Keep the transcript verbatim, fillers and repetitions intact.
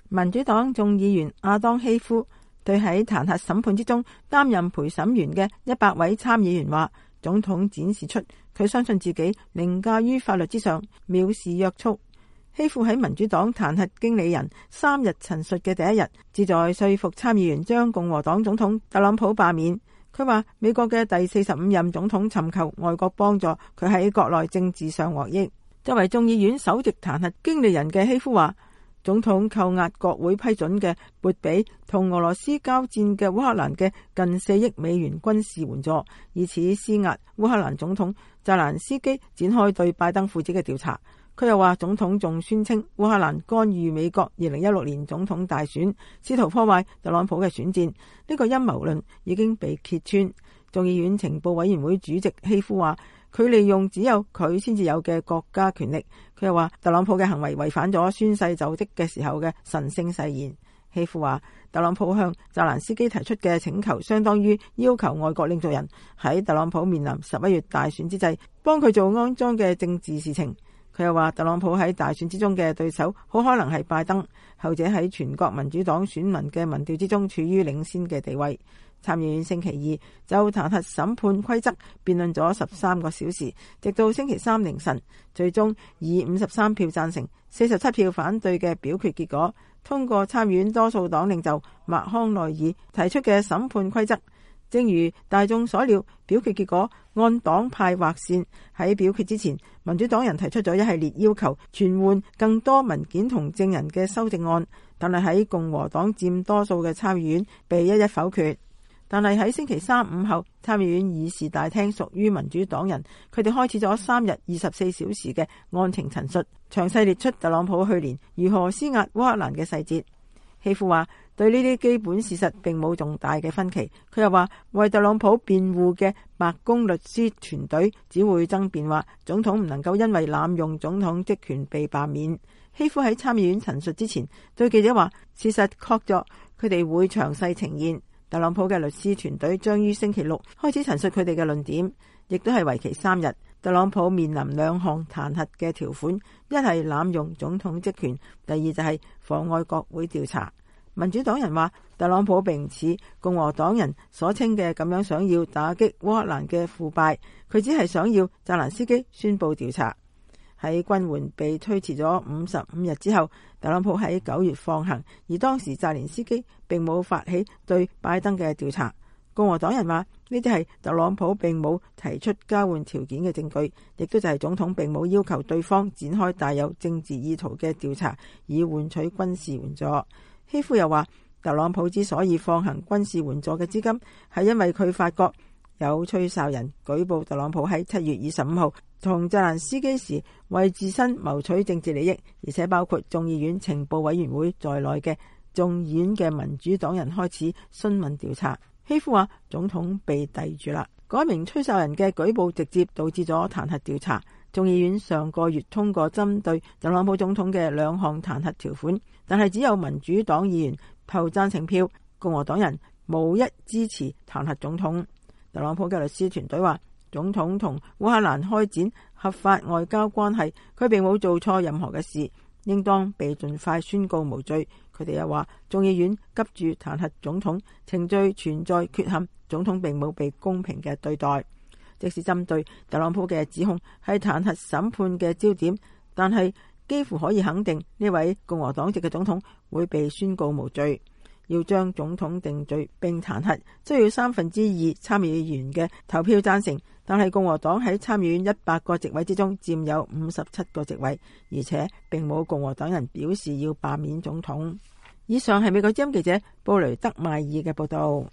民主黨眾議員亞當希夫對喺彈劾審判之中擔任陪審員嘅一百位參議員話，總統展示出佢相信自己凌駕於法律之上，藐視約束。希夫喺民主黨彈劾經理人三日陳述嘅第一日，旨在說服參議員將共和黨總統特朗普罷免。佢話美國嘅第四十五任總統尋求外國幫助，佢喺國內政治上獲益。作為眾議院首席彈劾經理人嘅希夫話，總統扣押國會批准嘅撥俾同俄羅斯交戰嘅烏克蘭嘅近四億美元軍事援助，以此施壓烏克蘭總統澤連斯基展開對拜登父子嘅調查。佢又話總統仲宣稱烏克蘭干預美國二零一六年總統大選，試圖破壞特朗普嘅選戰。呢個陰謀論已經被揭穿。眾議院情報委員會主席希夫話，佢利用只有佢先至有嘅國家權力。佢又話特朗普嘅行為違反咗宣誓就職嘅時候嘅神聖誓言。希夫話特朗普向澤連斯基提出嘅請求相當於要求外國領導人喺特朗普面臨十一月大選之際幫佢做骯髒嘅政治事情。佢又話特朗普喺大選之中嘅對手好可能係拜登，後者喺全國民主黨選民嘅民調之中處於領先嘅地位。參議院星期二就彈劾審判規則辯論咗十三個小時，直到星期三凌晨，最終以五十三票贊成、四十七票反對嘅表決結果，通過參議院多數黨領袖麥康奈爾提出嘅審判規則。正如大眾所料，表決結果按黨派劃線。喺表決之前，民主黨人提出咗一系列要求傳喚更多文件同證人嘅修正案，但係喺共和黨佔多數嘅參議院被一一否決。但係喺星期三午後，參議院議事大廳屬於民主黨人，佢哋開始咗三日二十四小時嘅案情陳述，詳細列出特朗普去年如何施壓烏克蘭嘅細節。希夫話對呢啲基本事實並冇重大嘅分歧。佢又話為特朗普辯護嘅白宮律師團隊只會爭辯話總統唔能夠因為濫用總統職權被罷免。希夫喺參議院陳述之前對記者話，事實確鑿，佢哋會詳細呈現。特朗普嘅律師團隊將於星期六開始陳述佢哋嘅論點，亦都係為期三日。特朗普面臨兩項彈劾嘅條款，一係濫用總統職權，第二就係妨礙國會調查。民主黨人話特朗普並唔似共和黨人所稱嘅咁樣想要打擊烏克蘭嘅腐敗，佢只係想要澤連斯基宣布調查。喺軍援被推遲咗五十五日之後，特朗普喺九月放行，而當時澤連斯基並冇發起對拜登嘅調查。共和黨人話呢啲係特朗普並冇提出交換條件嘅證據，亦都就係總統並冇要求對方展開帶有政治意圖嘅調查以換取軍事援助。希夫又話特朗普之所以放行軍事援助嘅資金，係因為佢發覺有吹哨人舉報特朗普喺七月二十五號同澤連斯基時為自身謀取政治利益，而且包括眾議院情報委員會在內嘅眾議院嘅民主黨人開始詢問調查。希夫話總統被逮住啦，嗰名吹哨人嘅舉報直接導致咗彈劾調查。眾議院上個月通過針對特朗普總統嘅兩項彈劾條款，但係只有民主黨議員投贊成票，共和黨人無一支持彈劾總統。特朗普嘅律師團隊話總統同烏克蘭開展合法外交關係，佢並冇做錯任何嘅事，應當被盡快宣告無罪。佢哋又話眾議院急住彈劾總統，程序存在缺陷，總統並冇被公平嘅對待。即使針對特朗普嘅指控係彈劾審判嘅焦點，但係幾乎可以肯定呢位共和黨籍嘅總統會被宣告無罪。要將總統定罪並彈劾，需要三分之二參議員嘅投票贊成，但係共和黨喺參議院一百個席位之中佔有五十七個席位，而且並冇共和黨人表示要罷免總統。以上係美國之音記者布雷德邁爾嘅報道。